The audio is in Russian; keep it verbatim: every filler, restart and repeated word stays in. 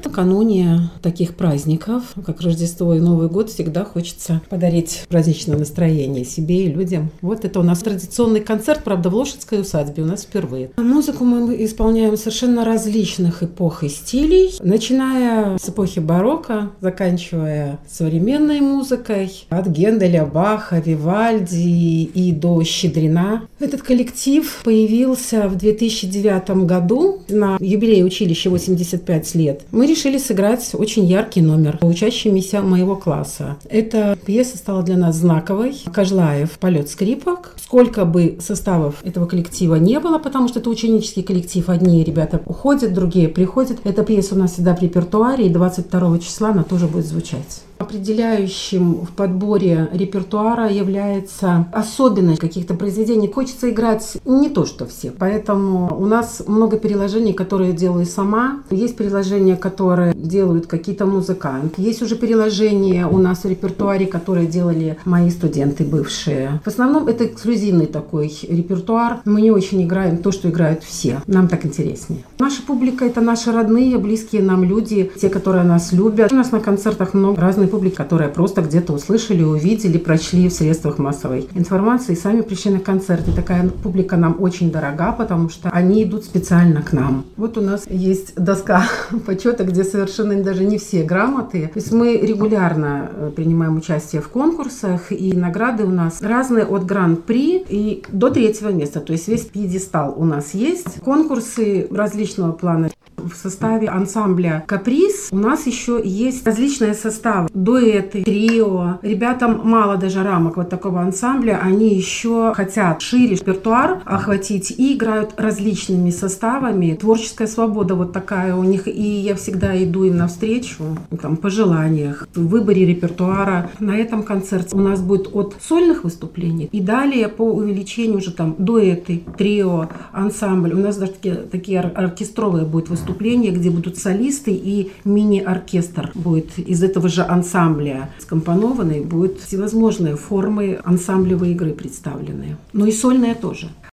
Накануне таких праздников, как Рождество и Новый год, всегда хочется подарить праздничное настроение себе и людям. Вот это у нас традиционный концерт, правда, в Лошадской усадьбе у нас впервые. Музыку мы исполняем совершенно различных эпох и стилей, начиная с эпохи барокко, заканчивая современной музыкой, от Генделя, Баха, Вивальди и до Щедрина. Этот коллектив появился в две тысячи девятом году на юбилее училища восемьдесят пять лет. Мы решили сыграть очень яркий номер учащимися моего класса. Эта пьеса стала для нас знаковой. Кожлаев «Полет скрипок». Сколько бы составов этого коллектива не было, потому что это ученический коллектив. Одни ребята уходят, другие приходят. Эта пьеса у нас всегда в репертуаре, и двадцать второго числа она тоже будет звучать. Определяющим в подборе репертуара является особенность каких-то произведений. Хочется играть не то, что все. Поэтому у нас много переложений, которые делаю сама. Есть переложения, которые делают какие-то музыканты. Есть уже переложения у нас в репертуаре, которые делали мои студенты бывшие. В основном это эксклюзивный такой репертуар. Мы не очень играем то, что играют все. Нам так интереснее. Наша публика – это наши родные, близкие нам люди, те, которые нас любят. У нас на концертах много разных публики, которые просто где-то услышали, увидели, прочли в средствах массовой информации и сами пришли на концерт. И такая публика нам очень дорога, потому что они идут специально к нам. Вот у нас есть доска почета, где совершенно даже не все грамоты. То есть мы регулярно принимаем участие в конкурсах, и награды у нас разные от гран-при и до третьего места. То есть весь пьедестал у нас есть. Конкурсы различного плана. В составе ансамбля «Каприз» у нас еще есть различные составы. Дуэты, трио. Ребятам мало даже рамок вот такого ансамбля. Они еще хотят шире репертуар охватить и играют различными составами. Творческая свобода вот такая у них. И я всегда иду им навстречу там, в пожеланиях, в выборе репертуара. На этом концерте у нас будет от сольных выступлений и далее по увеличению уже там дуэты, трио, ансамбль. У нас даже такие, такие оркестровые будут выступления, где будут солисты и мини-оркестр будет из этого же ансамбля скомпонованный, будут всевозможные формы ансамблевой игры представлены. Ну и сольные тоже.